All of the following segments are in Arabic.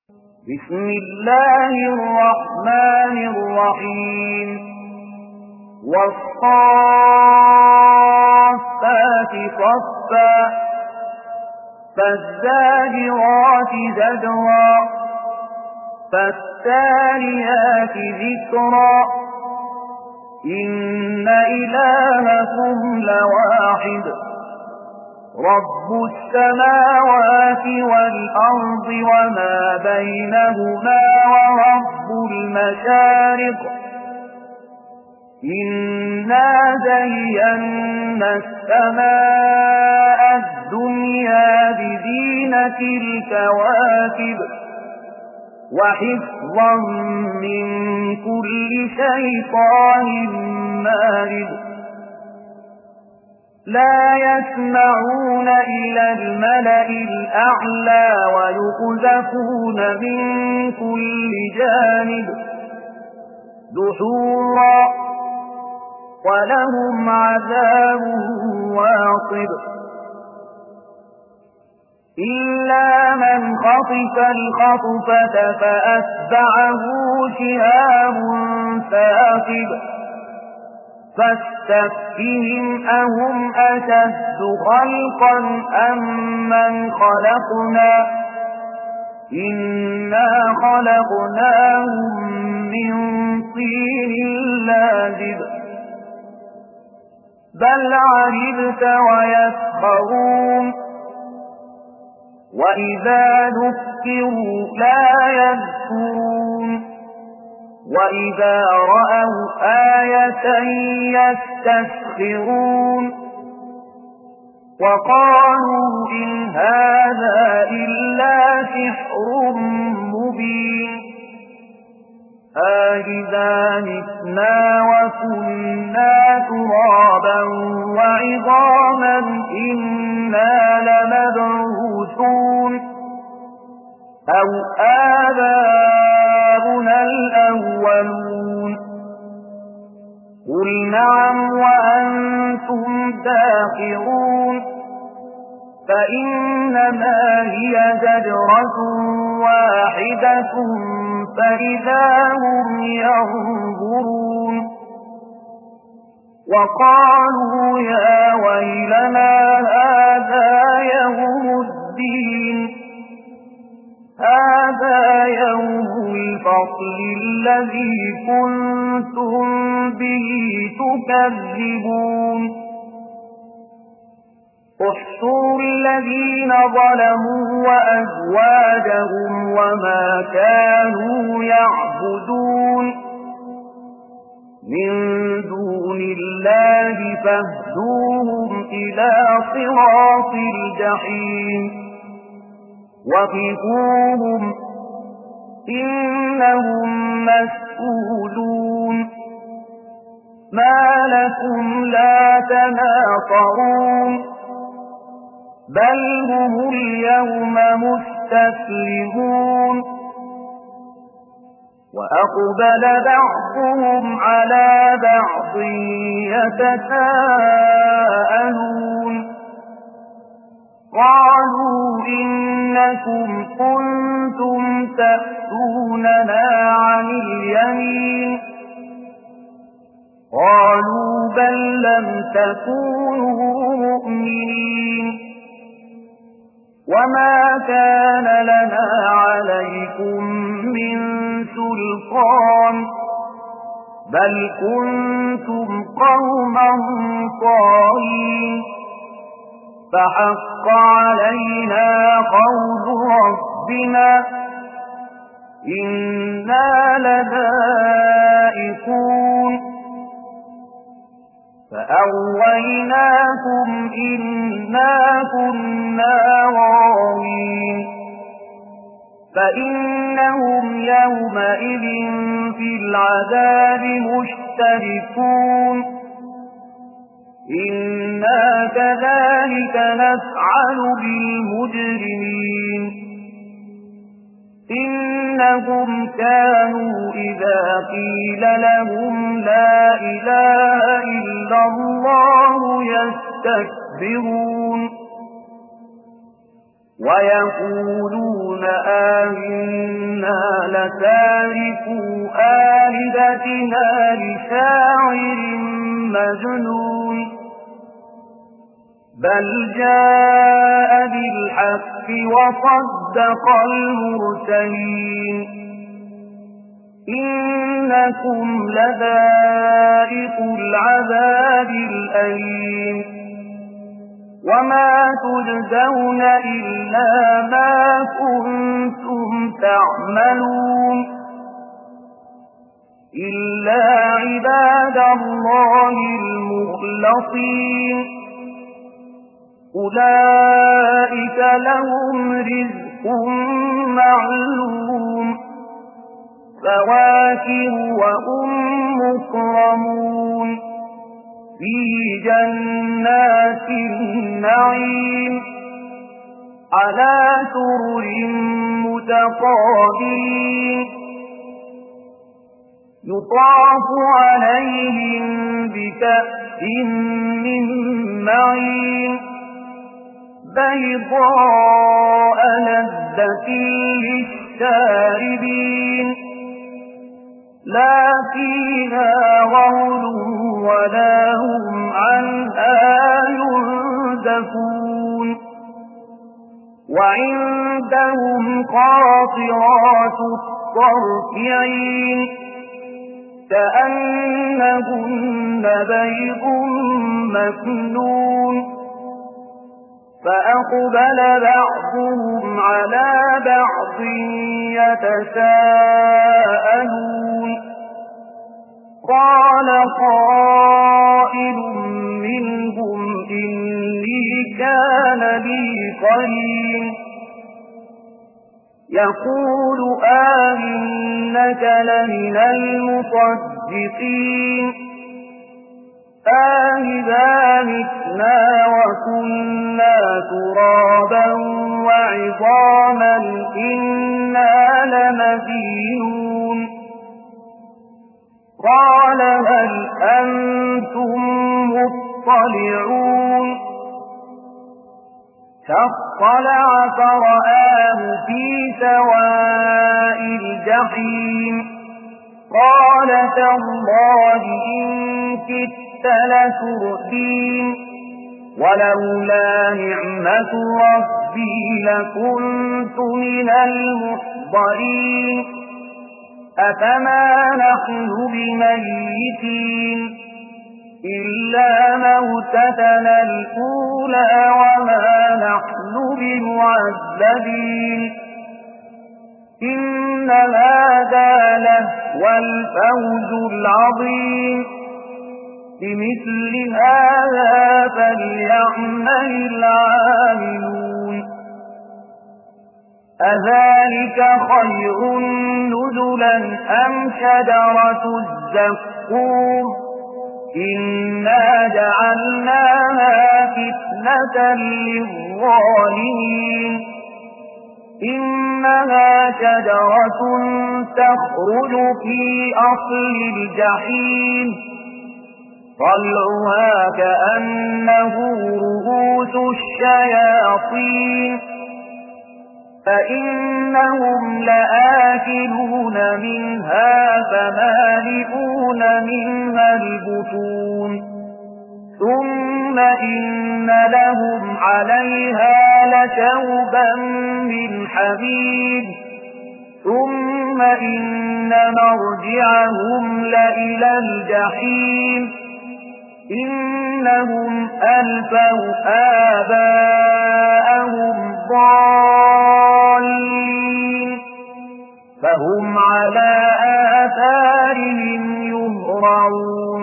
بسم الله الرحمن الرحيم والصافات صفا فالزاجرات زجرا فالتاليات ذكرا إن إلهكم لواحد رب السماوات والأرض وما بينهما ورب المشارق إنا زينا السماء الدنيا بزينة الكواكب وحفظا من كل شيطان مارد لا يسمعون إلى الملأ الأعلى ويقذفون من كل جانب دحورا ولهم عذاب واصب إلا من خطف الخطفة فأتبعه شهاب ثاقب فاستفتهم أهم أشد خلقا أم من خلقنا إنا خلقناهم من طين لازب بل عجبت ويسخرون وإذا ذكروا لا يذكرون وإذا رأوا آية يستسخرون وقالوا إن هذا إلا سحر مبين أإذا متنا وكنا ترابا وعظاما إنا لمبعوثون أو آباؤنا الأولون قل نعم وأنتم داخرون فإنما هي زجرة واحدة فإذا هم ينظرون وقالوا يا ويلنا هذا يوم الدين هذا يوم الفصل الذي كنتم به تكذبون احشروا الذين ظلموا وأزواجهم وما كانوا يعبدون من دون الله فاهدوهم إلى صراط الجحيم وقفوهم إنهم مسئولون ما لكم لا تناصرون بل هم اليوم مستسلمون وأقبل بعضهم على بعض يتساءلون قالوا إنكم كنتم تأتوننا عن اليمين قالوا بل لم تكونوا مؤمنين وما كان لنا عليكم من سلطان بل كنتم قوما طاغين فحق علينا قول ربنا إنا لذائقون فأغويناكم إنا كنا غاوين فإنهم يومئذ في العذاب مشتركون إنا كذلك نفعل بالمجرمين إنهم كانوا إذا قيل لهم لا إله إلا الله يستكبرون ويقولون آمنا لتاركوا آلهتنا لشاعر مجنون بل جاء بالحق وصدق المرسلين إنكم لذائق العذاب الأليم وما تجزون إلا ما كنتم تعملون إلا عباد الله المخلصين أولئك لهم رزق معلوم فواكه وهم مكرمون في جنات النعيم على سرر متقابلين يطاف عليهم بكأس من معين بيضاء لذة للشاربين لا فيها غول ولا هم عنها ينزفون وعندهم قاصرات الطرف عين كأنهن بيض مكنون فأقبل بعضهم على بعض يتساءلون قال قائل منهم إني كان لي قرين يقول آئنك لمن المصدقين آئذا متنا وكنا ترابا وعظاما إنا لمدينون قال هل أنتم مطلعون فاطلع فرآه في سواء الجحيم قال تالله إن كدت لتردين ولولا نعمة ربي لكنت من المحضرين أفما نحن بميتين إلا موتتنا الأولى وما نحن بمعذبين إن هذا لهو الفوز العظيم بمثل هذا فليعمل العاملون أذلك خير نزلا أم شجرة الزقوم إنا جعلناها فتنة للظالمين إنها شجرة تخرج في أصل الجحيم طلعها كأنه رؤوس الشياطين فإنهم لآكلون منها فمالئون منها البطون ثم إن لهم عليها لشوبا من حميم ثم إن مرجعهم لإلى الجحيم إنهم ألفوا آباءهم ضالين فهم على آثارهم يهرعون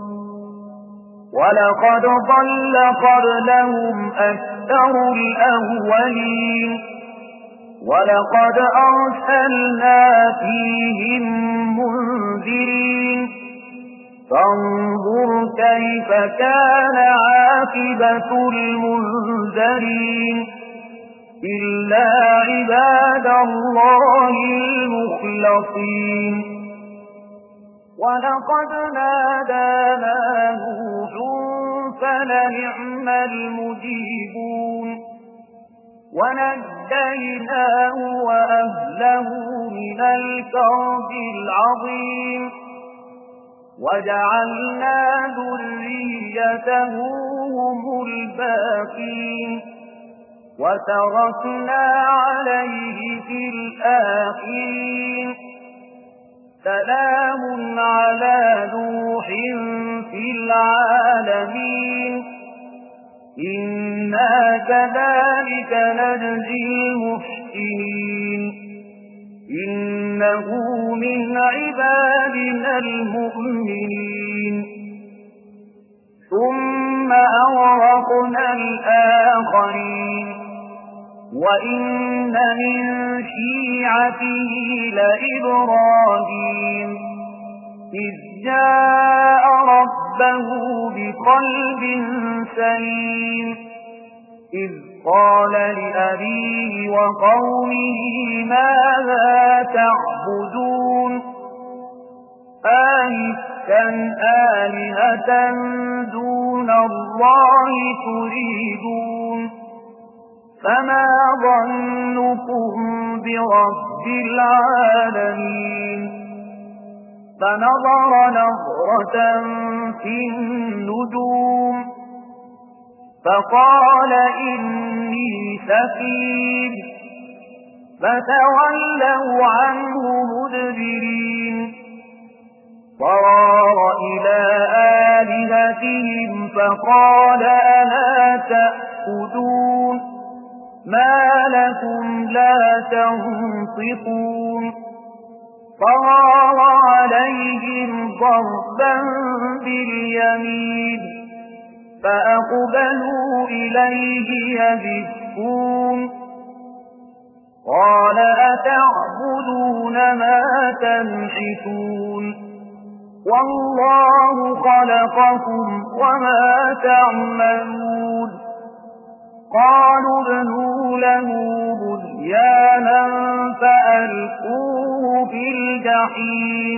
ولقد ضل قبلهم أكثر الأولين ولقد أرسلنا فيهم منذرين فانظر كيف كان عاقبة المنذرين إلا عباد الله المخلصين ولقد نادانا نوح فلنعم المجيبون ونجيناه وأهله من الكرب العظيم وجعلنا ذريته هم الباقين وتركنا عليه في الآخرين سلام على نوح في العالمين إنا كذلك نجزي المحسنين إنه من عبادنا المؤمنين ثم أغرقنا الآخرين وإن من شيعته لإبراهيم إذ جاء ربه بقلب سليم إذ قال لأبيه وقومه ماذا تعبدون آئفكا آلهة دون الله تريدون فما ظنكم برب العالمين فنظر نظرة في النجوم فقال إني سقيم فتولوا عنه مدبرين فراغ إلى آلهتهم فقال ألا تأكلون ما لكم لا تنطقون فراغ عليهم ضربا باليمين فأقبلوا إليه يزفون قال أتعبدون ما تنحتون والله خلقكم وما تعملون قالوا ابنوا له بنيانا فألقوه في الجحيم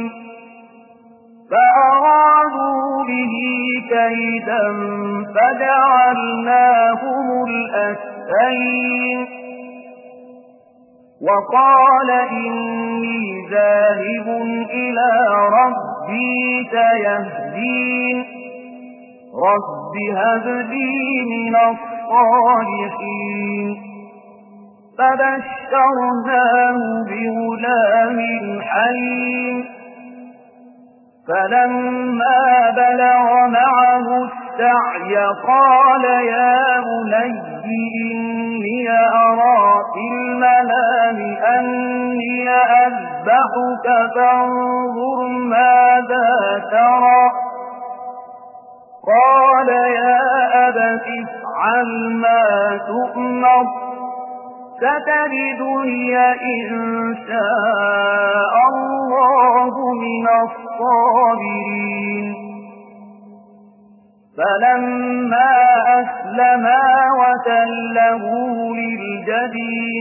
فأرادوا به كيدا فجعلناهم الأسفلين وقال إني ذاهب إلى ربي سيهدين رب هب لي من الصالحين فبشرناه بغلام حليم فلما بلغ معه السعي قال يا بني إني أرى في المنام أني أذبحك فانظر ماذا ترى قال يا أبت افعل ما تؤمر ستجدني إن شاء الله من الصابرين فلما أسلما وتله للجبين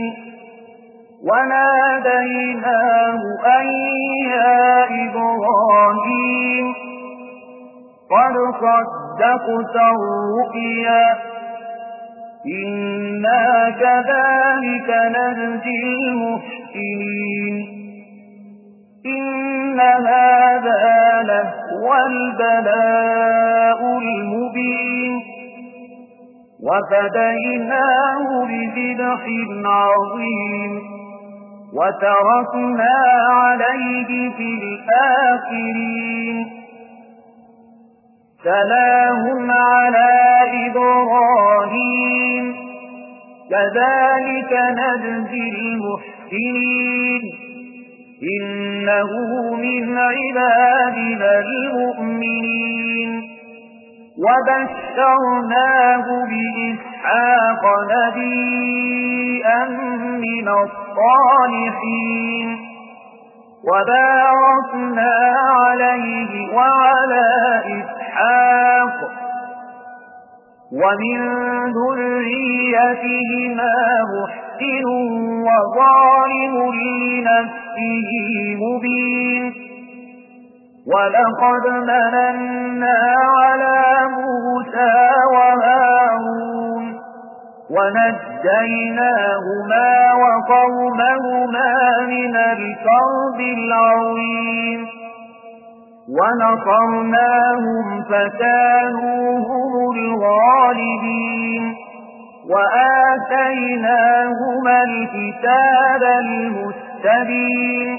وناديناه أن يا إبراهيم قد صدقت الرؤيا إنا كذلك نجزي المحسنين إن هذا لهو البلاء المبين وفديناه بذبح عظيم وتركنا عليه في الآخرين سلام على إبراهيم كذلك نجزي المحسنين إنه من عبادنا المؤمنين وبشرناه بإسحاق نبيا من الصالحين وباركنا عليه وعلى إسحاق ومن ذريتهما محسن وظالم لنفسه مبين ولقد مننا على موسى وهارون فنجيناهما وقومهما من الكرب العظيم ونصرناهم فكانوا هم الغالبين وآتيناهما الكتاب المستبين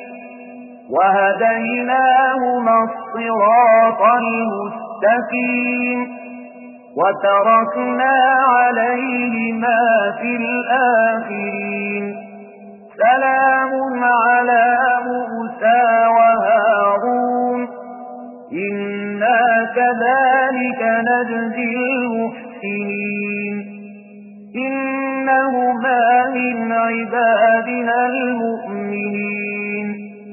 وهديناهما الصراط المستقيم وتركنا عليهما في الآخرين سلام على موسى وهارون إنا كذلك نجزي المحسنين إنهما من عبادنا المؤمنين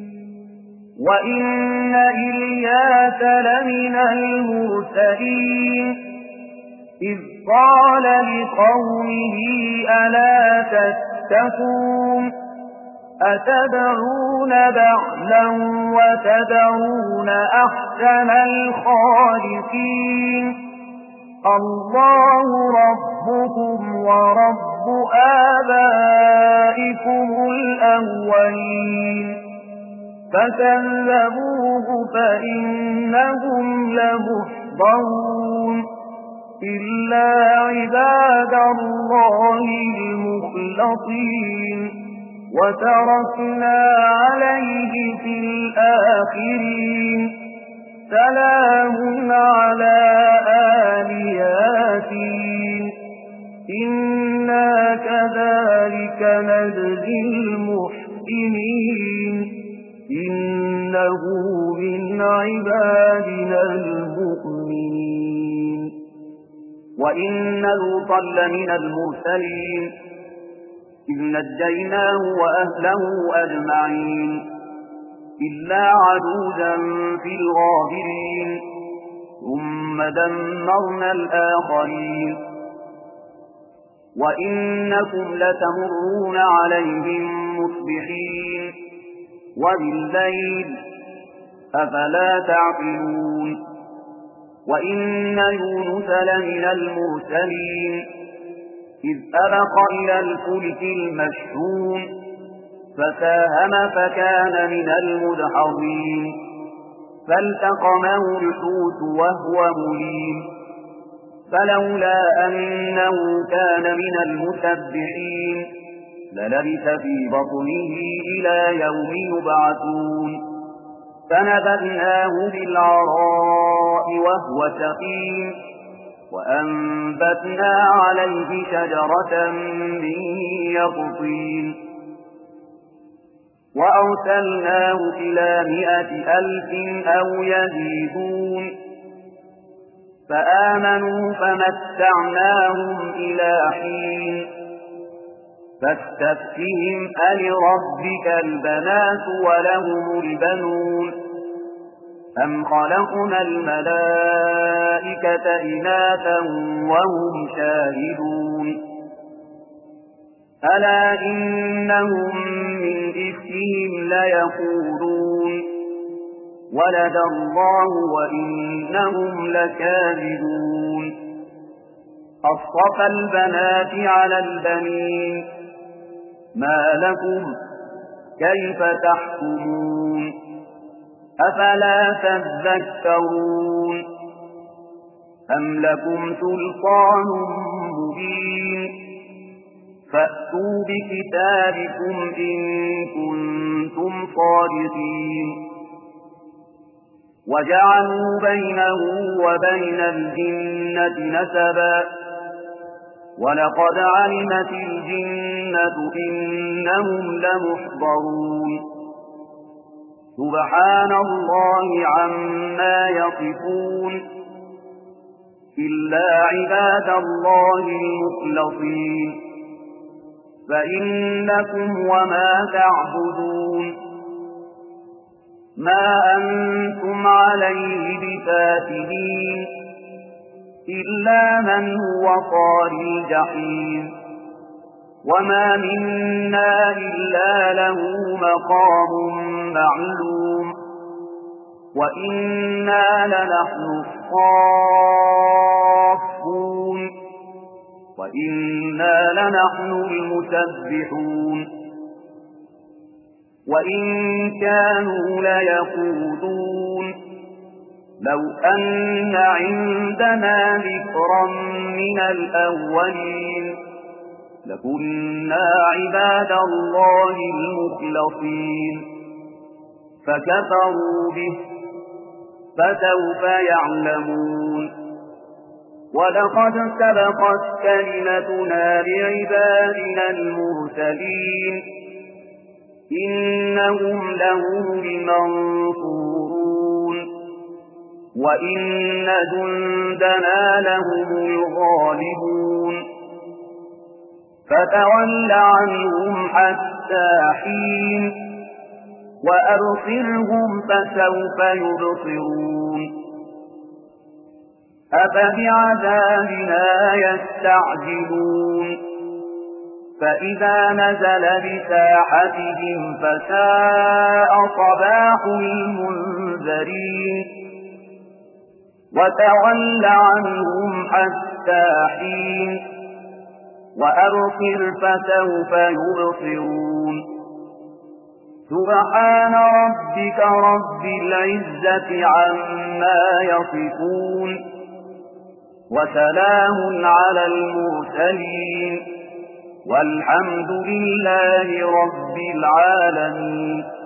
وإن إلياس لمن المرسلين إذ قال لقومه ألا تتقون أتدعون بعلا وتدعون أحسن الخالقين الله ربكم ورب آبائكم الأولين فكذبوه فإنهم لمحضرون إلا عباد الله المخلصين وتركنا عليه في الآخرين سلام على آل ياسين إنا كذلك نجزي المحسنين إنه من عبادنا المؤمنين وإن لوطا لمن المرسلين إذ نجيناه وأهله أجمعين إلا عجوزا في الغابرين ثم دمرنا الآخرين وإنكم لتمرون عليهم مصبحين وبالليل أفلا تعقلون وإن يونس لمن المرسلين إذ أبق إلى الفلك المشحون فساهم فكان من المدحضين فالتقمه الحوت وهو مليم فلولا أنه كان من المسبحين للبث في بطنه إلى يوم يبعثون فنبذناه بالعراء وهو سقيم وأنبتنا عليه شجرة من يقطين وأرسلناه إلى 100,000 أو يزيدون فآمنوا فمتعناهم إلى حين فاستفتهم ألربك البنات ولهم البنون أم خلقنا الملائكة إناثا وهم شاهدون ألا إنهم من إفكهم ليقولون ولد الله وإنهم لكاذبون أصطفى البنات على البنين ما لكم كيف تحكمون أفلا تذكرون أم لكم سلطان مبين فأتوا بكتابكم إن كنتم صادقين وجعلوا بينه وبين الجنة نسبا ولقد علمت الجنة إنهم لمحضرون سبحان الله عما يصفون إلا عباد الله المخلصين فإنكم وما تعبدون ما أنتم عليه بفاتنين إلا من هو صال الجحيم وما منا إلا له مقام معلوم وإنا لنحن الصافون وإنا لنحن المسبحون وإن كانوا ليقولون لو أن عندنا ذكرا من الأولين لكنا عباد الله المخلصين فكفروا به فسوف يعلمون ولقد سبقت كلمتنا لعبادنا المرسلين إنهم لهم المنصورون وإن جندنا لهم الغالبون فتول عنهم حتى حين وأبصرهم فسوف يبصرون أفبعذابنا يستعجلون فإذا نزل بساحتهم فساء صباح المنذرين وتول عنهم حتى حين وأبصر فسوف يبصرون سبحان ربك رب العزة عما يصفون وسلام على المرسلين والحمد لله رب العالمين